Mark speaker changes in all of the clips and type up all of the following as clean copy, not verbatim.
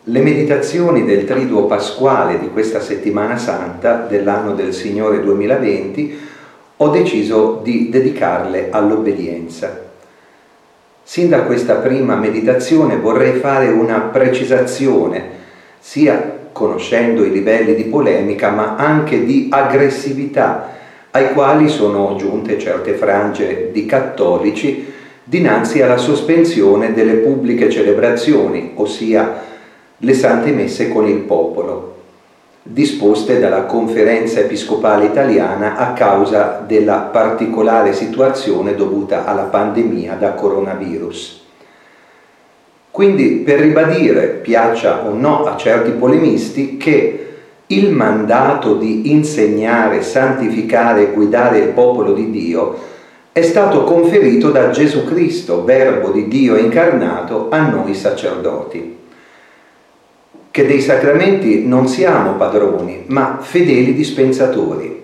Speaker 1: Le meditazioni del Triduo Pasquale di questa settimana santa dell'anno del Signore 2020 ho deciso di dedicarle all'obbedienza. Sin da questa prima meditazione vorrei fare una precisazione, sia conoscendo i livelli di polemica, ma anche di aggressività ai quali sono giunte certe frange di cattolici dinanzi alla sospensione delle pubbliche celebrazioni, ossia le Sante Messe con il popolo, disposte dalla Conferenza Episcopale Italiana a causa della particolare situazione dovuta alla pandemia da coronavirus. Quindi, per ribadire, piaccia o no a certi polemisti, che il mandato di insegnare, santificare e guidare il popolo di Dio è stato conferito da Gesù Cristo, Verbo di Dio incarnato, a noi sacerdoti, che dei sacramenti non siamo padroni, ma fedeli dispensatori.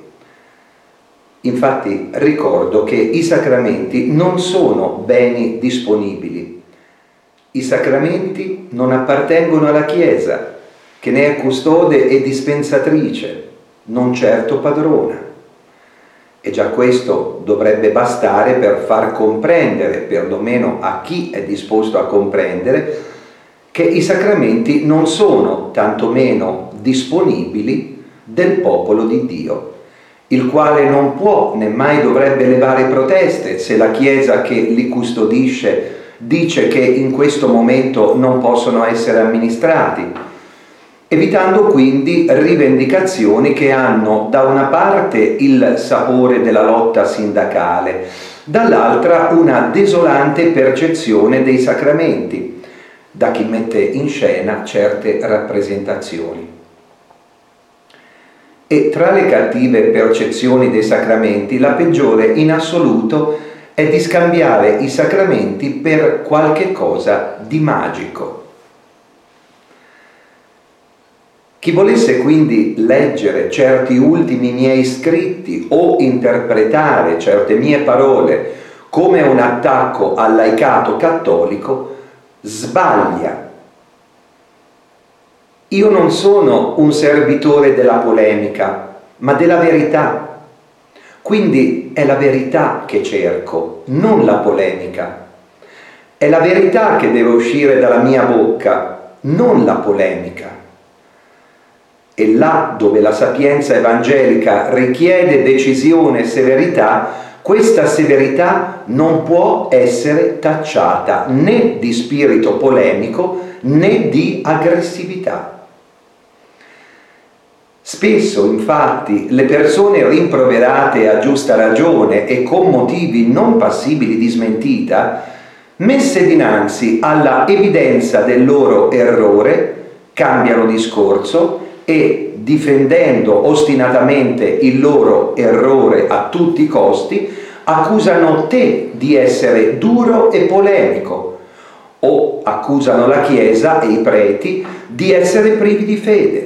Speaker 1: Infatti ricordo che i sacramenti non sono beni disponibili. I sacramenti non appartengono alla Chiesa, che ne è custode e dispensatrice, non certo padrona. E già questo dovrebbe bastare per far comprendere, perlomeno a chi è disposto a comprendere, che i sacramenti non sono tantomeno disponibili del popolo di Dio, il quale non può né mai dovrebbe levare proteste se la Chiesa che li custodisce dice che in questo momento non possono essere amministrati, evitando quindi rivendicazioni che hanno da una parte il sapore della lotta sindacale, dall'altra una desolante percezione dei sacramenti da chi mette in scena certe rappresentazioni. E tra le cattive percezioni dei sacramenti, la peggiore in assoluto è di scambiare i sacramenti per qualche cosa di magico. Chi volesse quindi leggere certi ultimi miei scritti o interpretare certe mie parole come un attacco al laicato cattolico, sbaglia. Io non sono un servitore della polemica, ma della verità. Quindi è la verità che cerco, non la polemica. È la verità che deve uscire dalla mia bocca, non la polemica. E là dove la sapienza evangelica richiede decisione e severità, questa severità non può essere tacciata né di spirito polemico né di aggressività. Spesso, infatti, le persone rimproverate a giusta ragione e con motivi non passibili di smentita, messe dinanzi alla evidenza del loro errore, cambiano discorso e, difendendo ostinatamente il loro errore a tutti i costi, accusano te di essere duro e polemico, o accusano la Chiesa e i preti di essere privi di fede.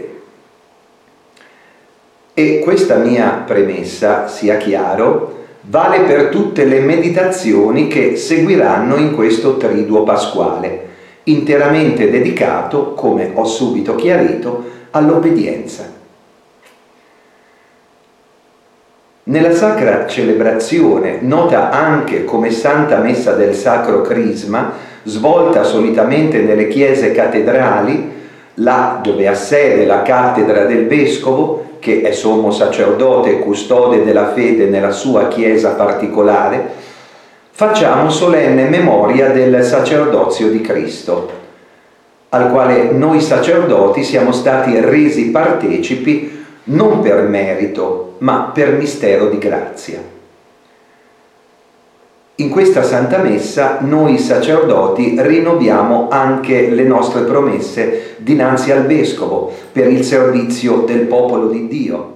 Speaker 1: E questa mia premessa, sia chiaro, vale per tutte le meditazioni che seguiranno in questo Triduo Pasquale, interamente dedicato, come ho subito chiarito, all'obbedienza. Nella sacra celebrazione, nota anche come Santa Messa del Sacro Crisma, svolta solitamente nelle chiese cattedrali, là dove ha sede la cattedra del Vescovo, che è sommo sacerdote e custode della fede nella sua chiesa particolare, facciamo solenne memoria del sacerdozio di Cristo, al quale noi sacerdoti siamo stati resi partecipi non per merito, ma per mistero di grazia. In questa Santa Messa noi sacerdoti rinnoviamo anche le nostre promesse dinanzi al Vescovo per il servizio del popolo di Dio.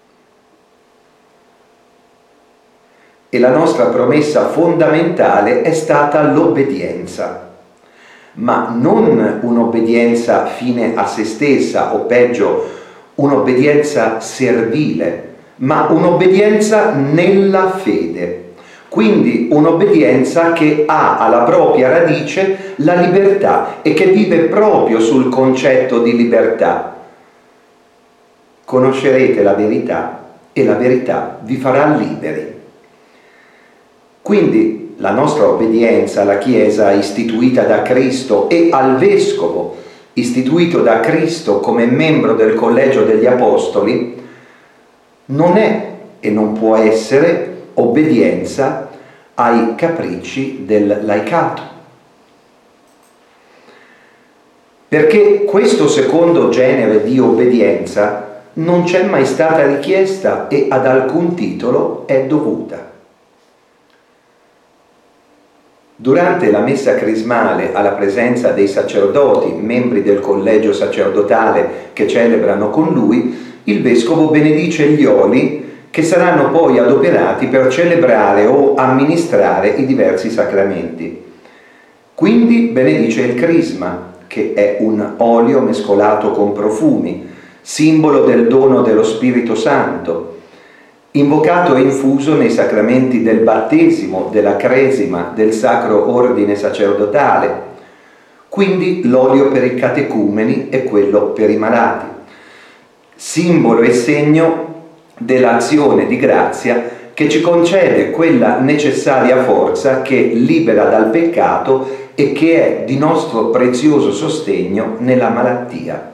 Speaker 1: E la nostra promessa fondamentale è stata l'obbedienza, ma non un'obbedienza fine a se stessa, o peggio, un'obbedienza servile, ma un'obbedienza nella fede, Quindi un'obbedienza che ha alla propria radice la libertà e che vive proprio sul concetto di libertà. Conoscerete la verità e la verità vi farà liberi. Quindi la nostra obbedienza alla Chiesa istituita da Cristo e al Vescovo istituito da Cristo come membro del Collegio degli Apostoli non è e non può essere obbedienza ai capricci del laicato. Perché questo secondo genere di obbedienza non c'è mai stata richiesta e ad alcun titolo è dovuta. Durante la messa crismale, alla presenza dei sacerdoti, membri del collegio sacerdotale che celebrano con lui, il vescovo benedice gli oli che saranno poi adoperati per celebrare o amministrare i diversi sacramenti. Quindi benedice il crisma, che è un olio mescolato con profumi, simbolo del dono dello Spirito Santo, invocato e infuso nei sacramenti del battesimo, della cresima, del sacro ordine sacerdotale. Quindi l'olio per i catecumeni e quello per i malati, simbolo e segno dell'azione di grazia che ci concede quella necessaria forza che libera dal peccato e che è di nostro prezioso sostegno nella malattia.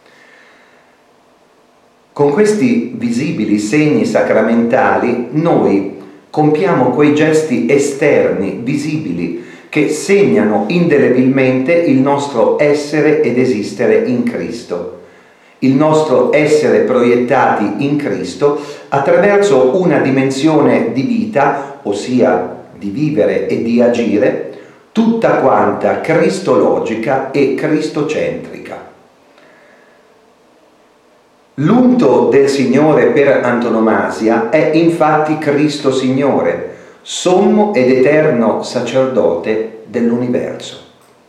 Speaker 1: Con questi visibili segni sacramentali noi compiamo quei gesti esterni, visibili, che segnano indelebilmente il nostro essere ed esistere in Cristo, il nostro essere proiettati in Cristo attraverso una dimensione di vita, ossia di vivere e di agire, tutta quanta cristologica e cristocentrica. L'unto del Signore per antonomasia è infatti Cristo Signore, sommo ed eterno sacerdote dell'universo.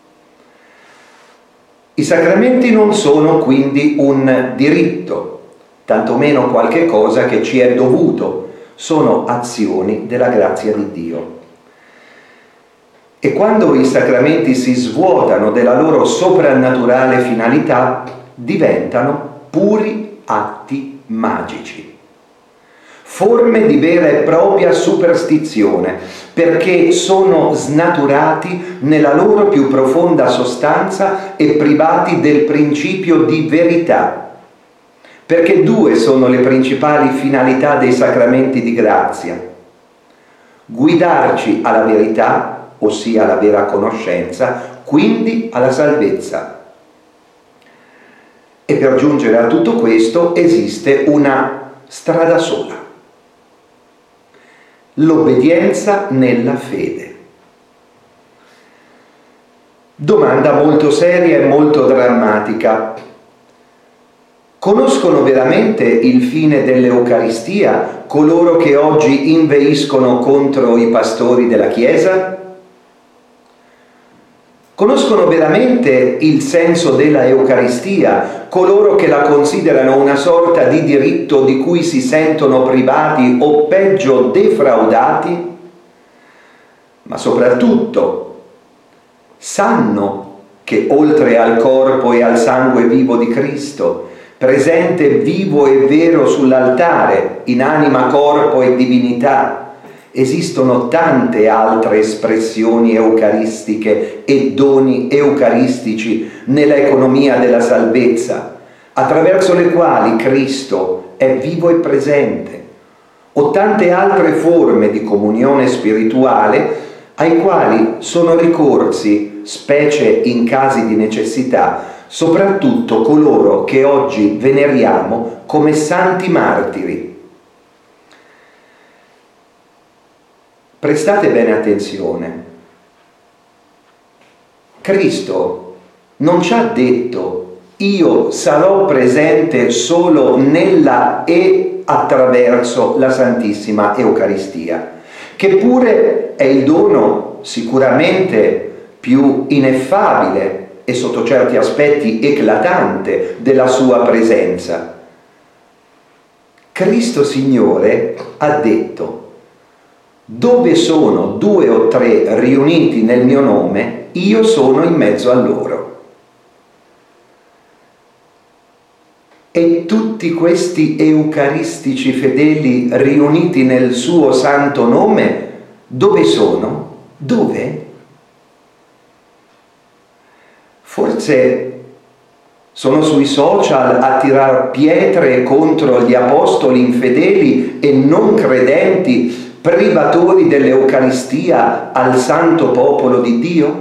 Speaker 1: I sacramenti non sono quindi un diritto, tantomeno qualche cosa che ci è dovuto, sono azioni della grazia di Dio. E quando i sacramenti si svuotano della loro soprannaturale finalità, diventano puri atti magici, forme di vera e propria superstizione, perché sono snaturati nella loro più profonda sostanza e privati del principio di verità. Perché due sono le principali finalità dei sacramenti di grazia: guidarci alla verità, ossia alla vera conoscenza, quindi alla salvezza. E per giungere a tutto questo esiste una strada sola: l'obbedienza nella fede. Domanda molto seria e molto drammatica. Conoscono veramente il fine dell'Eucaristia coloro che oggi inveiscono contro i pastori della Chiesa? Conoscono veramente il senso della Eucaristia coloro che la considerano una sorta di diritto di cui si sentono privati o peggio defraudati? Ma soprattutto sanno che oltre al corpo e al sangue vivo di Cristo, presente vivo e vero sull'altare in anima, corpo e divinità, esistono tante altre espressioni eucaristiche e doni eucaristici nella economia della salvezza, attraverso le quali Cristo è vivo e presente, o tante altre forme di comunione spirituale ai quali sono ricorsi, specie in casi di necessità, soprattutto coloro che oggi veneriamo come santi martiri. Prestate bene attenzione. Cristo non ci ha detto: io sarò presente solo nella e attraverso la Santissima Eucaristia, che pure è il dono sicuramente più ineffabile e sotto certi aspetti eclatante della sua presenza. Cristo Signore ha detto: dove sono 2 o 3 riuniti nel mio nome, io sono in mezzo a loro. E tutti questi eucaristici fedeli riuniti nel suo santo nome, dove sono? Dove? Forse sono sui social a tirar pietre contro gli apostoli infedeli e non credenti, privatori dell'Eucaristia al santo popolo di Dio?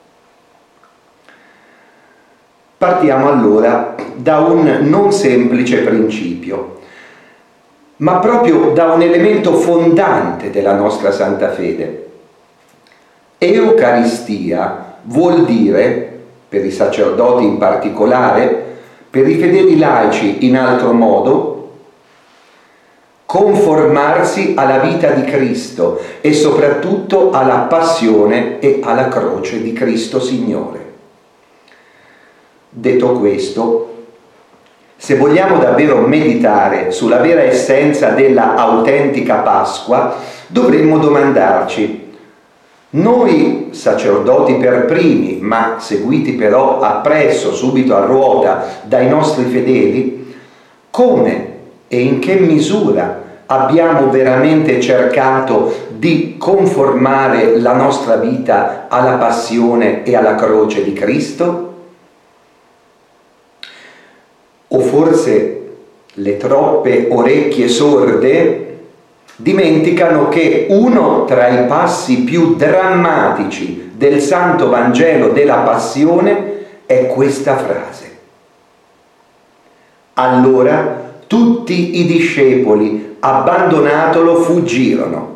Speaker 1: Partiamo allora da un non semplice principio, ma proprio da un elemento fondante della nostra santa fede. Eucaristia vuol dire, per i sacerdoti in particolare, per i fedeli laici in altro modo, conformarsi alla vita di Cristo e soprattutto alla passione e alla croce di Cristo Signore. Detto questo, se vogliamo davvero meditare sulla vera essenza della autentica Pasqua, dovremmo domandarci: noi sacerdoti per primi, ma seguiti però appresso, subito a ruota, dai nostri fedeli, come e in che misura abbiamo veramente cercato di conformare la nostra vita alla passione e alla croce di Cristo? O forse le troppe orecchie sorde dimenticano che uno tra i passi più drammatici del Santo Vangelo della Passione è questa frase: allora tutti i discepoli, abbandonatolo, fuggirono.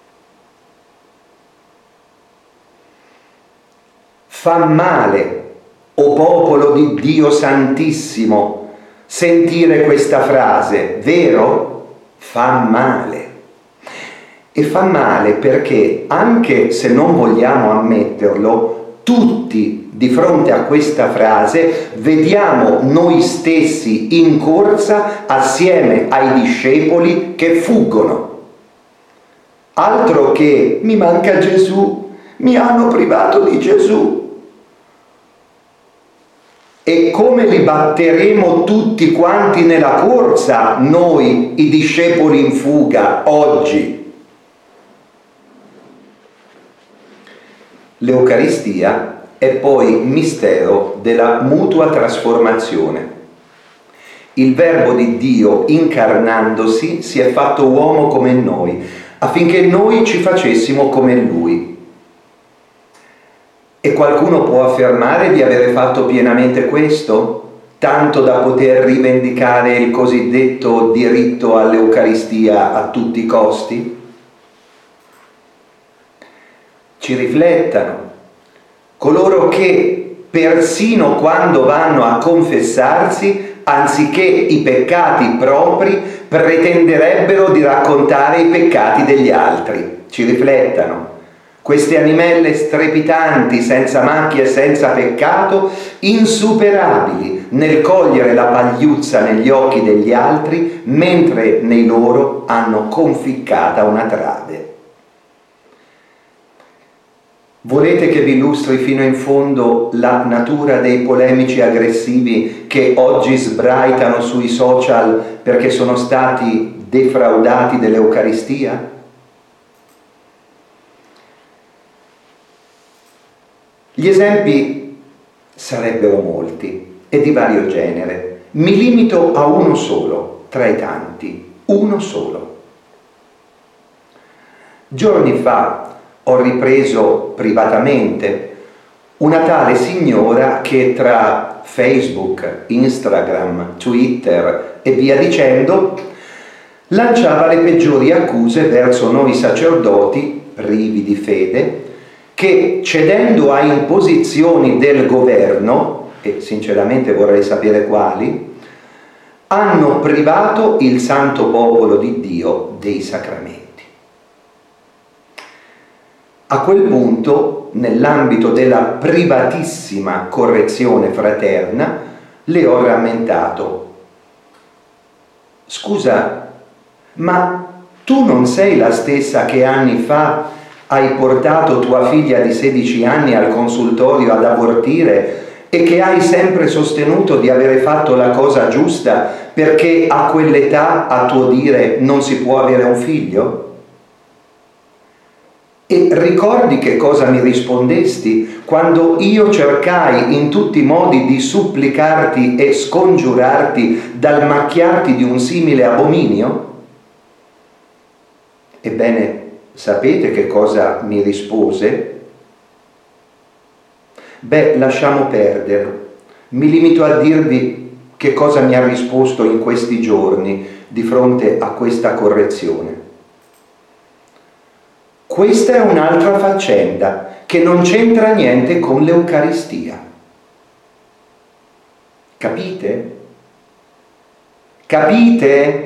Speaker 1: Fa male, o popolo di Dio Santissimo, sentire questa frase, vero? Fa male. E fa male perché, anche se non vogliamo ammetterlo, tutti di fronte a questa frase vediamo noi stessi in corsa assieme ai discepoli che fuggono. Altro che mi manca Gesù, mi hanno privato di Gesù. E come li batteremo tutti quanti nella corsa, noi, i discepoli in fuga, oggi? L'Eucaristia è poi mistero della mutua trasformazione. Il Verbo di Dio, incarnandosi, si è fatto uomo come noi, affinché noi ci facessimo come Lui. E qualcuno può affermare di avere fatto pienamente questo, tanto da poter rivendicare il cosiddetto diritto all'Eucaristia a tutti i costi? Ci riflettano coloro che persino quando vanno a confessarsi, anziché i peccati propri, pretenderebbero di raccontare i peccati degli altri. Ci riflettano. Queste animelle strepitanti, senza macchia e senza peccato, insuperabili nel cogliere la pagliuzza negli occhi degli altri, mentre nei loro hanno conficcata una trave. Volete che vi illustri fino in fondo la natura dei polemici aggressivi che oggi sbraitano sui social perché sono stati defraudati dell'Eucaristia? Gli esempi sarebbero molti e di vario genere. Mi limito a uno solo, tra i tanti, uno solo. Giorni fa ho ripreso privatamente una tale signora che tra Facebook, Instagram, Twitter e via dicendo lanciava le peggiori accuse verso noi sacerdoti privi di fede che, cedendo a imposizioni del governo, e sinceramente vorrei sapere quali, hanno privato il santo popolo di Dio dei sacramenti. A quel punto, nell'ambito della privatissima correzione fraterna, le ho rammentato: scusa, ma tu non sei la stessa che anni fa hai portato tua figlia di 16 anni al consultorio ad abortire e che hai sempre sostenuto di avere fatto la cosa giusta perché a quell'età, a tuo dire, non si può avere un figlio? E ricordi che cosa mi rispondesti quando io cercai in tutti i modi di supplicarti e scongiurarti dal macchiarti di un simile abominio? Ebbene, sapete che cosa mi rispose? Beh, lasciamo perdere. Mi limito a dirvi che cosa mi ha risposto in questi giorni di fronte a questa correzione. Questa è un'altra faccenda che non c'entra niente con l'Eucaristia. Capite? Capite?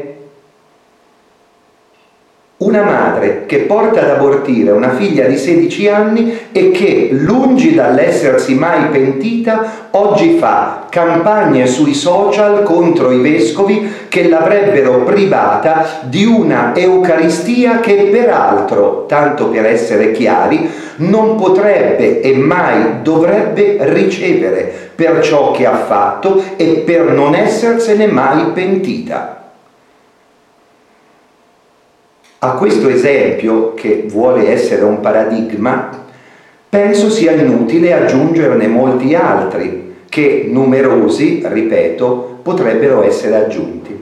Speaker 1: Una madre che porta ad abortire una figlia di 16 anni e che, lungi dall'essersi mai pentita, oggi fa campagne sui social contro i vescovi che l'avrebbero privata di una Eucaristia che peraltro, tanto per essere chiari, non potrebbe e mai dovrebbe ricevere per ciò che ha fatto e per non essersene mai pentita. A questo esempio, che vuole essere un paradigma, penso sia inutile aggiungerne molti altri, che numerosi, ripeto, potrebbero essere aggiunti.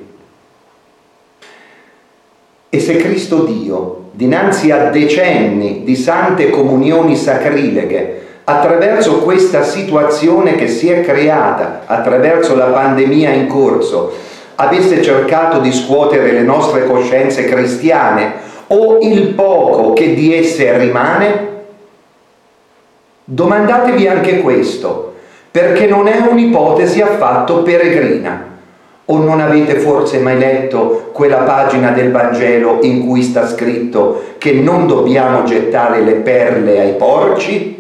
Speaker 1: E se Cristo Dio, dinanzi a decenni di sante comunioni sacrileghe, attraverso questa situazione che si è creata, attraverso la pandemia in corso, avesse cercato di scuotere le nostre coscienze cristiane o il poco che di esse rimane? Domandatevi anche questo, perché non è un'ipotesi affatto peregrina. O non avete forse mai letto quella pagina del Vangelo in cui sta scritto che non dobbiamo gettare le perle ai porci?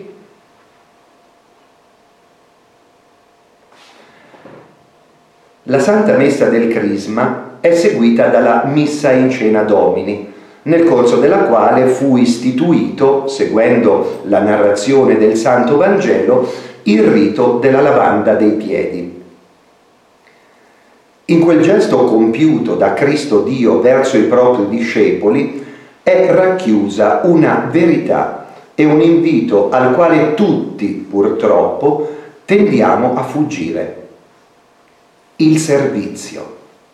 Speaker 1: La Santa Messa del Crisma è seguita dalla Missa in Cena Domini, nel corso della quale fu istituito, seguendo la narrazione del Santo Vangelo, il rito della lavanda dei piedi. In quel gesto compiuto da Cristo Dio verso i propri discepoli è racchiusa una verità e un invito al quale tutti, purtroppo, tendiamo a fuggire. Il servizio.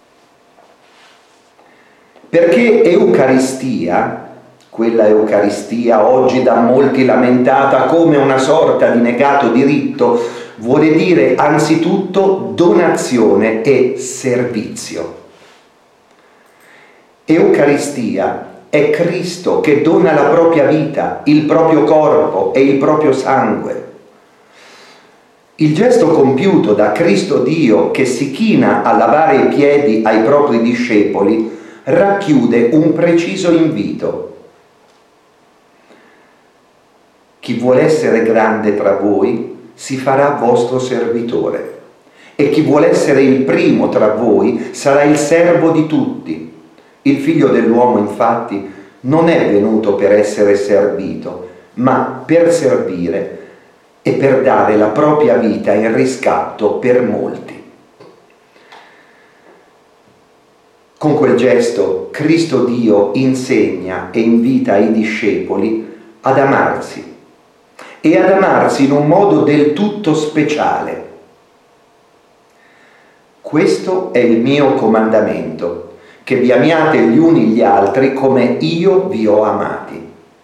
Speaker 1: Perché Eucaristia, quella Eucaristia oggi da molti lamentata come una sorta di negato diritto, vuole dire anzitutto donazione e servizio. Eucaristia è Cristo che dona la propria vita, il proprio corpo e il proprio sangue. Il gesto compiuto da Cristo Dio che si china a lavare i piedi ai propri discepoli racchiude un preciso invito. Chi vuole essere grande tra voi si farà vostro servitore e chi vuole essere il primo tra voi sarà il servo di tutti. Il Figlio dell'uomo infatti non è venuto per essere servito, ma per servire e per dare la propria vita in riscatto per molti. Con quel gesto Cristo Dio insegna e invita i discepoli ad amarsi e ad amarsi in un modo del tutto speciale. Questo è il mio comandamento, che vi amiate gli uni gli altri come io vi ho amati.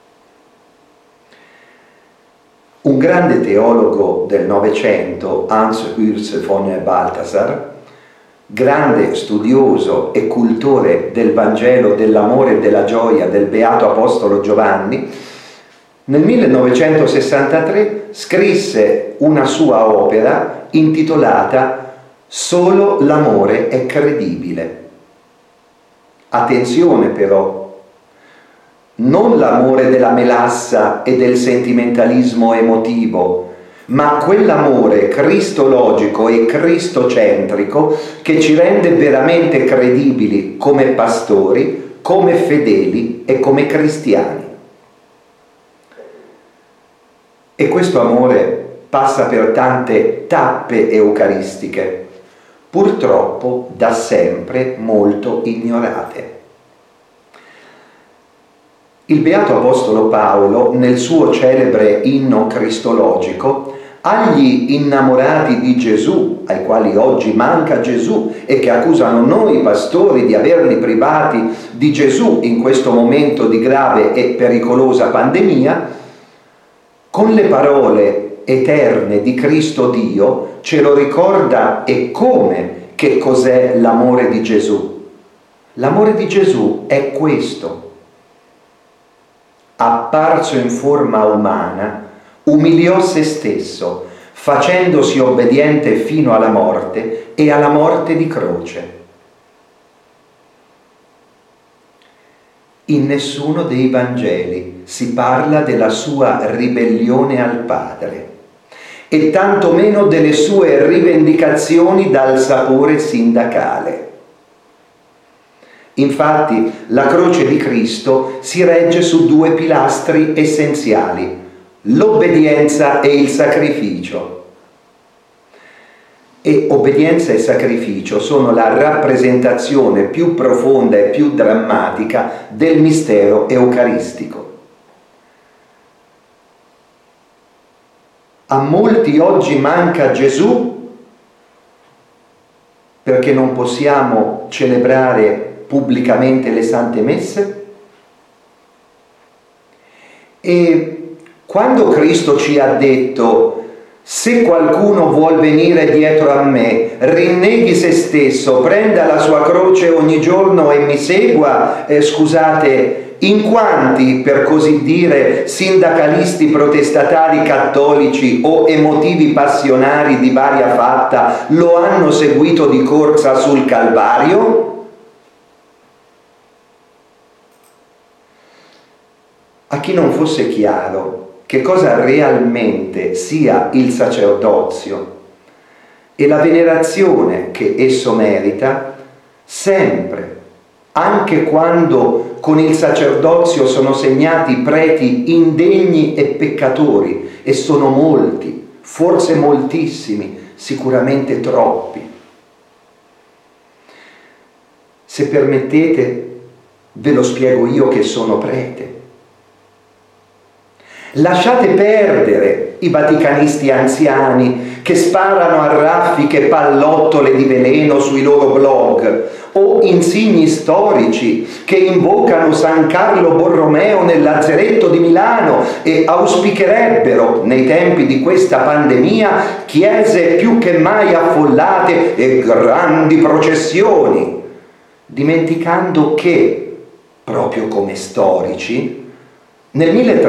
Speaker 1: Un grande teologo del Novecento, Hans Urs von Balthasar, grande studioso e cultore del Vangelo, dell'amore e della gioia del Beato Apostolo Giovanni, nel 1963 scrisse una sua opera intitolata Solo l'amore è credibile. Attenzione però, non l'amore della melassa e del sentimentalismo emotivo, ma quell'amore cristologico e cristocentrico che ci rende veramente credibili come pastori, come fedeli e come cristiani. E questo amore passa per tante tappe eucaristiche, purtroppo da sempre molto ignorate. Il Beato Apostolo Paolo, nel suo celebre inno cristologico, agli innamorati di Gesù, ai quali oggi manca Gesù e che accusano noi pastori di averli privati di Gesù in questo momento di grave e pericolosa pandemia, con le parole eterne di Cristo Dio ce lo ricorda e come che cos'è l'amore di Gesù. L'amore di Gesù è questo: apparso in forma umana, umiliò se stesso, facendosi obbediente fino alla morte e alla morte di croce. In nessuno dei Vangeli si parla della sua ribellione al Padre e tantomeno delle sue rivendicazioni dal sapore sindacale. Infatti, la croce di Cristo si regge su due pilastri essenziali: l'obbedienza e il sacrificio. E obbedienza e sacrificio sono la rappresentazione più profonda e più drammatica del mistero eucaristico. A molti oggi manca Gesù perché non possiamo celebrare pubblicamente le sante messe? E quando Cristo ci ha detto: se qualcuno vuol venire dietro a me, rinneghi se stesso, prenda la sua croce ogni giorno e mi segua, scusate, in quanti, per così dire, sindacalisti protestatari cattolici o emotivi passionari di varia fatta lo hanno seguito di corsa sul Calvario? A chi non fosse chiaro che cosa realmente sia il sacerdozio e la venerazione che esso merita, sempre, anche quando con il sacerdozio sono segnati preti indegni e peccatori, e sono molti, forse moltissimi, sicuramente troppi. Se permettete, ve lo spiego io che sono prete. Lasciate perdere i vaticanisti anziani che sparano a raffiche pallottole di veleno sui loro blog, o insigni storici che invocano San Carlo Borromeo nel Lazzeretto di Milano e auspicherebbero, nei tempi di questa pandemia, chiese più che mai affollate e grandi processioni, dimenticando che, proprio come storici, nel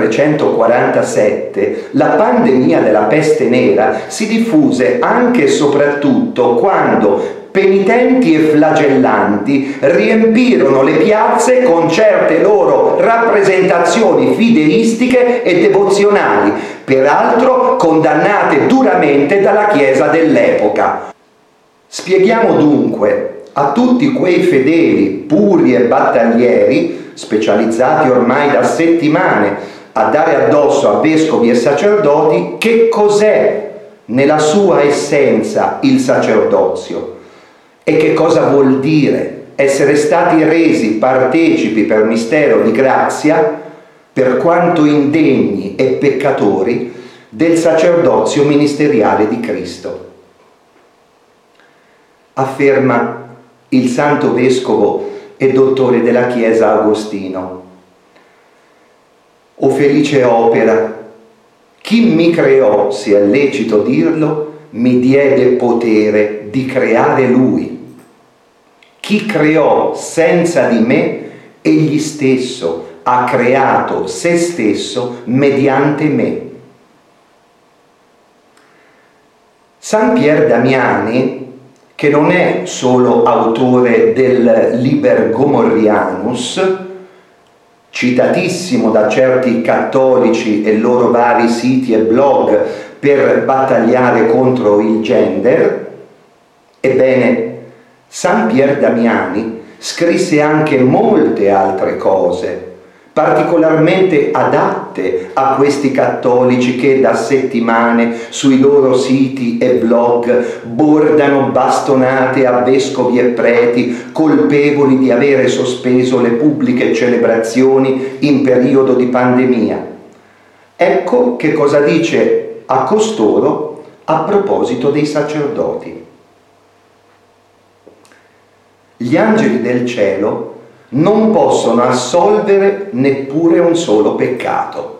Speaker 1: 1347 la pandemia della peste nera si diffuse anche e soprattutto quando penitenti e flagellanti riempirono le piazze con certe loro rappresentazioni fideistiche e devozionali, peraltro condannate duramente dalla Chiesa dell'epoca. Spieghiamo dunque a tutti quei fedeli puri e battaglieri, specializzati ormai da settimane a dare addosso a vescovi e sacerdoti, che cos'è nella sua essenza il sacerdozio e che cosa vuol dire essere stati resi partecipi per mistero di grazia, per quanto indegni e peccatori, del sacerdozio ministeriale di Cristo. Afferma il santo vescovo e dottore della Chiesa Agostino: o felice opera, chi mi creò, se è lecito dirlo, mi diede potere di creare lui. Chi creò senza di me, egli stesso ha creato se stesso mediante me. San Pier Damiani, che non è solo autore del Liber Gomorrianus, citatissimo da certi cattolici e loro vari siti e blog per battagliare contro il gender, ebbene, San Pier Damiani scrisse anche molte altre cose, particolarmente adatte a questi cattolici che da settimane sui loro siti e blog bordano bastonate a vescovi e preti colpevoli di avere sospeso le pubbliche celebrazioni in periodo di pandemia. Ecco che cosa dice a costoro a proposito dei sacerdoti. Gli angeli del cielo non possono assolvere neppure un solo peccato.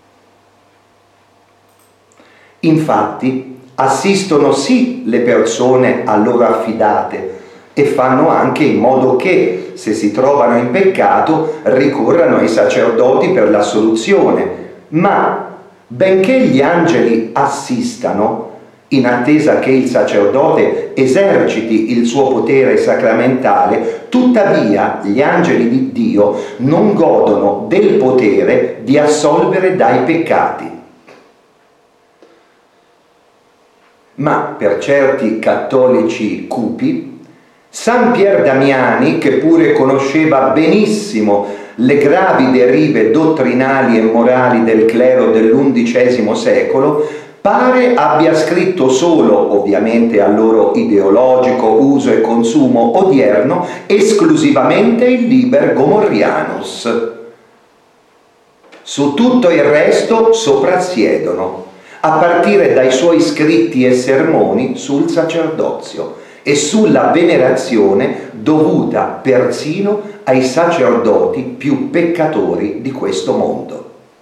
Speaker 1: Infatti, assistono sì le persone a loro affidate e fanno anche in modo che, se si trovano in peccato, ricorrano ai sacerdoti per l'assoluzione. Ma, benché gli angeli assistano, in attesa che il sacerdote eserciti il suo potere sacramentale, tuttavia gli angeli di Dio non godono del potere di assolvere dai peccati. Ma per certi cattolici cupi, San Pier Damiani, che pure conosceva benissimo le gravi derive dottrinali e morali del clero dell'undicesimo secolo, pare abbia scritto solo, ovviamente al loro ideologico uso e consumo odierno, esclusivamente il Liber Gomorrhianus. Su tutto il resto soprassiedono, a partire dai suoi scritti e sermoni sul sacerdozio e sulla venerazione dovuta persino ai sacerdoti più peccatori di questo mondo.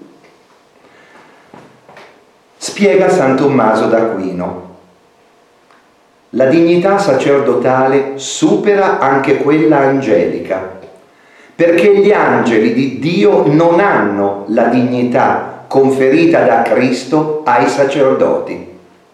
Speaker 1: Spiega San Tommaso d'Aquino: la dignità sacerdotale supera anche quella angelica, perché gli angeli di Dio non hanno la dignità conferita da Cristo ai sacerdoti.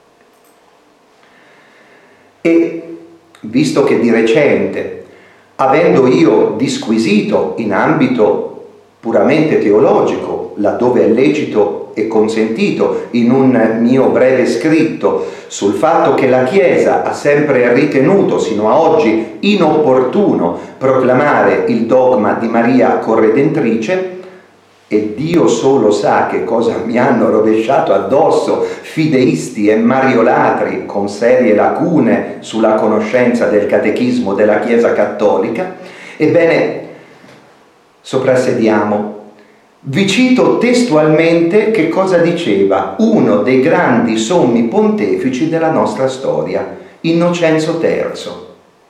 Speaker 1: E visto che di recente, avendo io disquisito in ambito puramente teologico, laddove è lecito e consentito, in un mio breve scritto sul fatto che la Chiesa ha sempre ritenuto sino a oggi inopportuno proclamare il dogma di Maria corredentrice, e Dio solo sa che cosa mi hanno rovesciato addosso fideisti e mariolatri con serie lacune sulla conoscenza del catechismo della Chiesa cattolica, ebbene, soprassediamo. Vi cito testualmente che cosa diceva uno dei grandi sommi pontefici della nostra storia, Innocenzo III.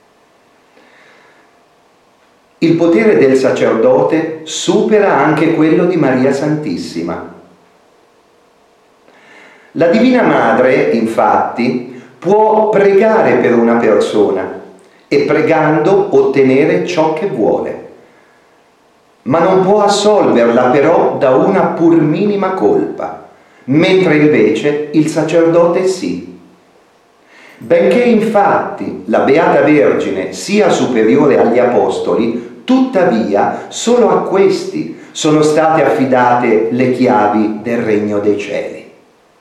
Speaker 1: Il potere del sacerdote supera anche quello di Maria Santissima. La Divina Madre, infatti, può pregare per una persona e pregando ottenere ciò che vuole, ma non può assolverla però da una pur minima colpa, mentre invece il sacerdote sì. Benché infatti la Beata Vergine sia superiore agli Apostoli, tuttavia solo a questi sono state affidate le chiavi del Regno dei Cieli.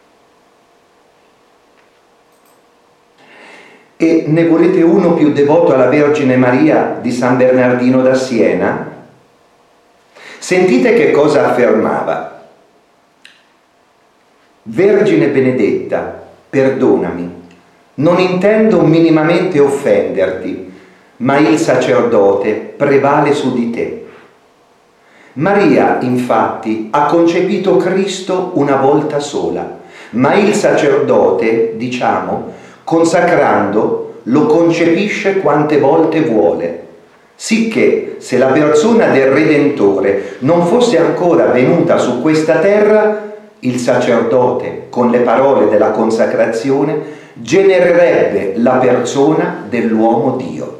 Speaker 1: E ne volete uno più devoto alla Vergine Maria di San Bernardino da Siena? Sentite che cosa affermava: Vergine benedetta, perdonami, non intendo minimamente offenderti, ma il sacerdote prevale su di te. Maria, infatti, ha concepito Cristo una volta sola, ma il sacerdote, diciamo, consacrando, lo concepisce quante volte vuole, sicché se la persona del Redentore non fosse ancora venuta su questa terra, il sacerdote, con le parole della consacrazione, genererebbe la persona dell'uomo Dio.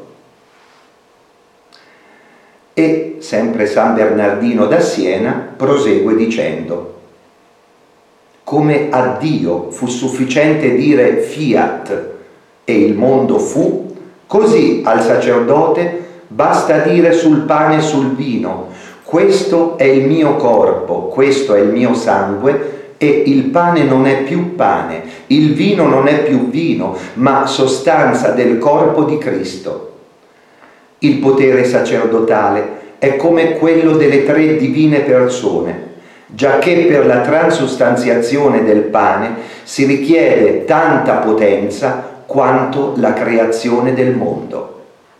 Speaker 1: E sempre San Bernardino da Siena prosegue dicendo: come a Dio fu sufficiente dire fiat e il mondo fu, così al sacerdote basta dire sul pane e sul vino: questo è il mio corpo, questo è il mio sangue, e il pane non è più pane, il vino non è più vino, ma sostanza del corpo di Cristo. Il potere sacerdotale è come quello delle 3 divine persone, giacché per la transustanziazione del pane si richiede tanta potenza quanto la creazione del mondo.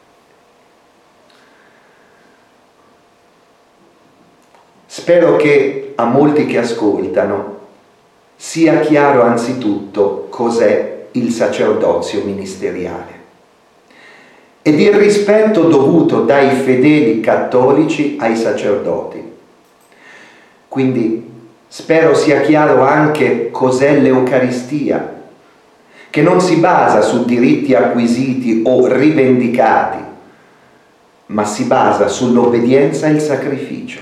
Speaker 1: Spero che a molti che ascoltano sia chiaro anzitutto cos'è il sacerdozio ministeriale ed il rispetto dovuto dai fedeli cattolici ai sacerdoti. Quindi spero sia chiaro anche cos'è l'Eucaristia, che non si basa su diritti acquisiti o rivendicati, ma si basa sull'obbedienza e il sacrificio.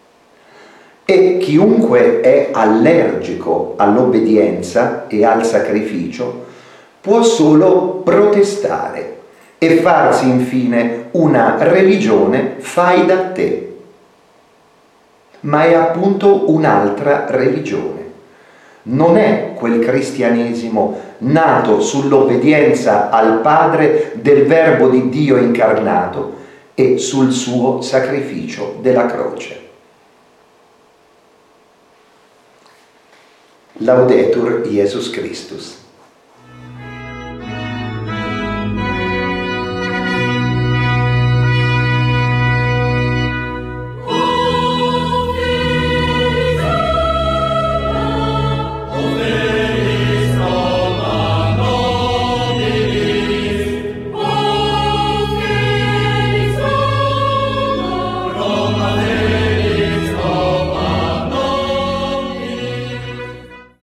Speaker 1: E chiunque è allergico all'obbedienza e al sacrificio può solo protestare e farsi infine una religione fai da te. Ma è appunto un'altra religione. Non è quel cristianesimo nato sull'obbedienza al Padre del Verbo di Dio incarnato e sul suo sacrificio della croce. Laudetur Jesus Christus.